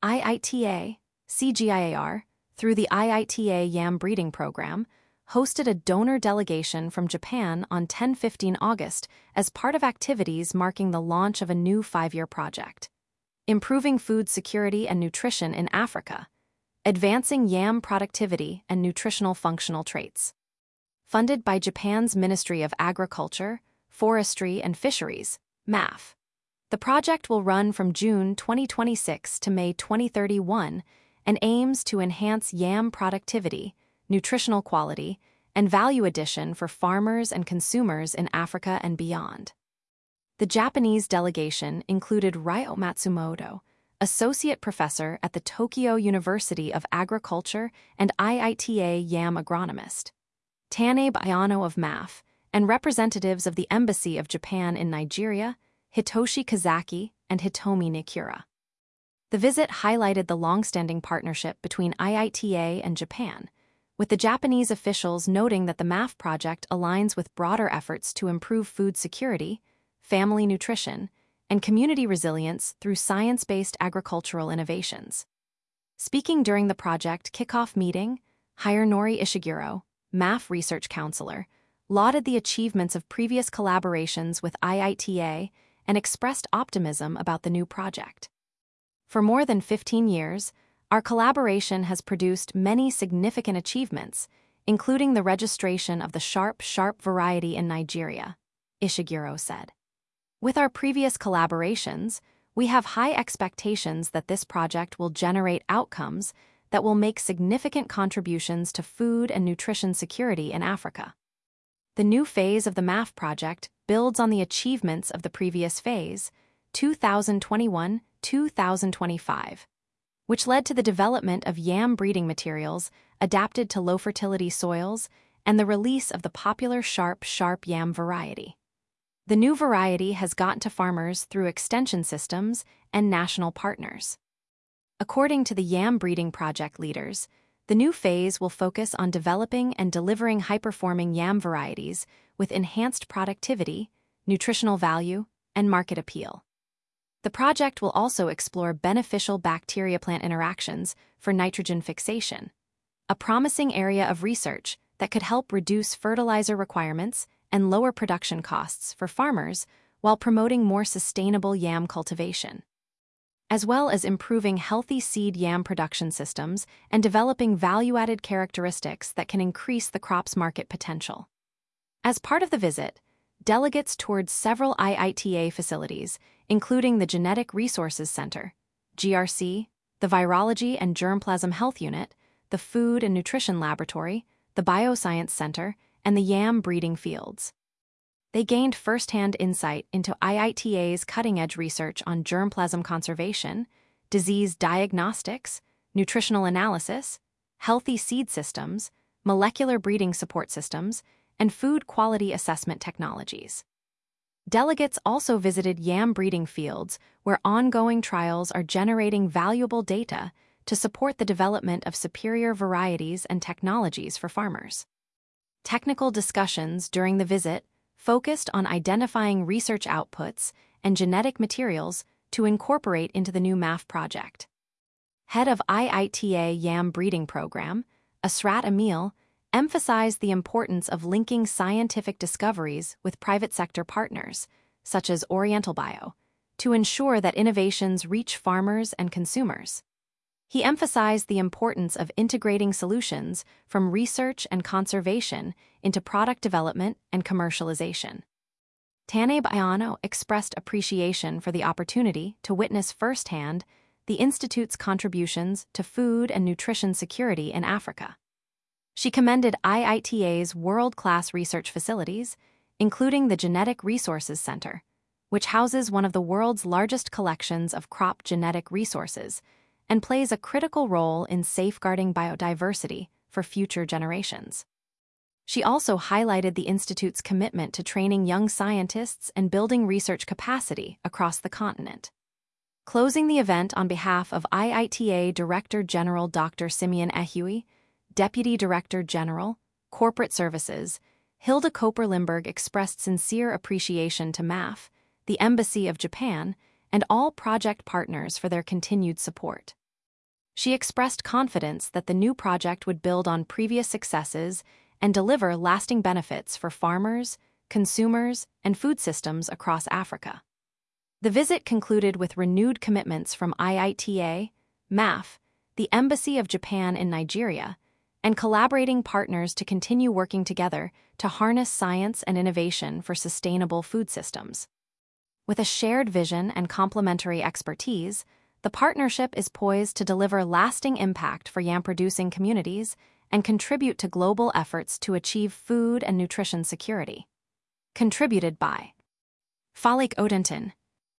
IITA, CGIAR, through the IITA Yam Breeding Program, hosted a donor delegation from Japan on 10-15 August as part of activities marking the launch of a new 5-year project. Improving food security and nutrition in Africa, advancing yam productivity and nutritional functional traits. Funded by Japan's Ministry of Agriculture, Forestry and Fisheries, MAF. The project will run from June 2026 to May 2031 and aims to enhance yam productivity, nutritional quality, and value addition for farmers and consumers in Africa and beyond. The Japanese delegation included Ryo Matsumoto, Associate Professor at the Tokyo University of Agriculture and IITA Yam Agronomist, Tanabe Ayano of MAF, and representatives of the Embassy of Japan in Nigeria, Hitoshi Kazaki, and Hitomi Nikura. The visit highlighted the long-standing partnership between IITA and Japan, with the Japanese officials noting that the MAF project aligns with broader efforts to improve food security, family nutrition, and community resilience through science-based agricultural innovations. Speaking during the project kickoff meeting, Hironori Ishiguro, MAF research counselor, lauded the achievements of previous collaborations with IITA and expressed optimism about the new project. For more than 15 years, our collaboration has produced many significant achievements, including the registration of the Sharp variety in Nigeria, Ishiguro said. With our previous collaborations, we have high expectations that this project will generate outcomes that will make significant contributions to food and nutrition security in Africa. The new phase of the MAF project builds on the achievements of the previous phase, 2021-2025, which led to the development of yam breeding materials adapted to low-fertility soils and the release of the popular Sharp yam variety. The new variety has gotten to farmers through extension systems and national partners. According to the yam breeding project leaders, the new phase will focus on developing and delivering high-performing yam varieties with enhanced productivity, nutritional value, and market appeal. The project will also explore beneficial bacteria-plant interactions for nitrogen fixation, a promising area of research that could help reduce fertilizer requirements and lower production costs for farmers while promoting more sustainable yam cultivation, as well as improving healthy seed yam production systems and developing value-added characteristics that can increase the crop's market potential. As part of the visit, delegates toured several IITA facilities, including the Genetic Resources Center, GRC, the Virology and Germplasm Health Unit, the Food and Nutrition Laboratory, the Bioscience Center, and the yam breeding fields. They gained first-hand insight into IITA's cutting-edge research on germplasm conservation, disease diagnostics, nutritional analysis, healthy seed systems, molecular breeding support systems, and food quality assessment technologies. Delegates also visited yam breeding fields where ongoing trials are generating valuable data to support the development of superior varieties and technologies for farmers. Technical discussions during the visit focused on identifying research outputs and genetic materials to incorporate into the new MAF project. Head of IITA Yam Breeding Program, Asrat Emil, emphasized the importance of linking scientific discoveries with private sector partners, such as Oriental Bio, to ensure that innovations reach farmers and consumers. He emphasized the importance of integrating solutions from research and conservation into product development and commercialization. Tanabe Ayano expressed appreciation for the opportunity to witness firsthand the Institute's contributions to food and nutrition security in Africa. She commended IITA's world-class research facilities, including the Genetic Resources Center, which houses one of the world's largest collections of crop genetic resources and plays a critical role in safeguarding biodiversity for future generations. She also highlighted the Institute's commitment to training young scientists and building research capacity across the continent. Closing the event on behalf of IITA Director General Dr. Simeon Ehui, Deputy Director General, Corporate Services, Hilda Koper-Limburg expressed sincere appreciation to MAF, the Embassy of Japan, and all project partners for their continued support. She expressed confidence that the new project would build on previous successes and deliver lasting benefits for farmers, consumers, and food systems across Africa. The visit concluded with renewed commitments from IITA, MAF, the Embassy of Japan in Nigeria, and collaborating partners to continue working together to harness science and innovation for sustainable food systems. With a shared vision and complementary expertise, the partnership is poised to deliver lasting impact for yam-producing communities and contribute to global efforts to achieve food and nutrition security. Contributed by Falik Odenton,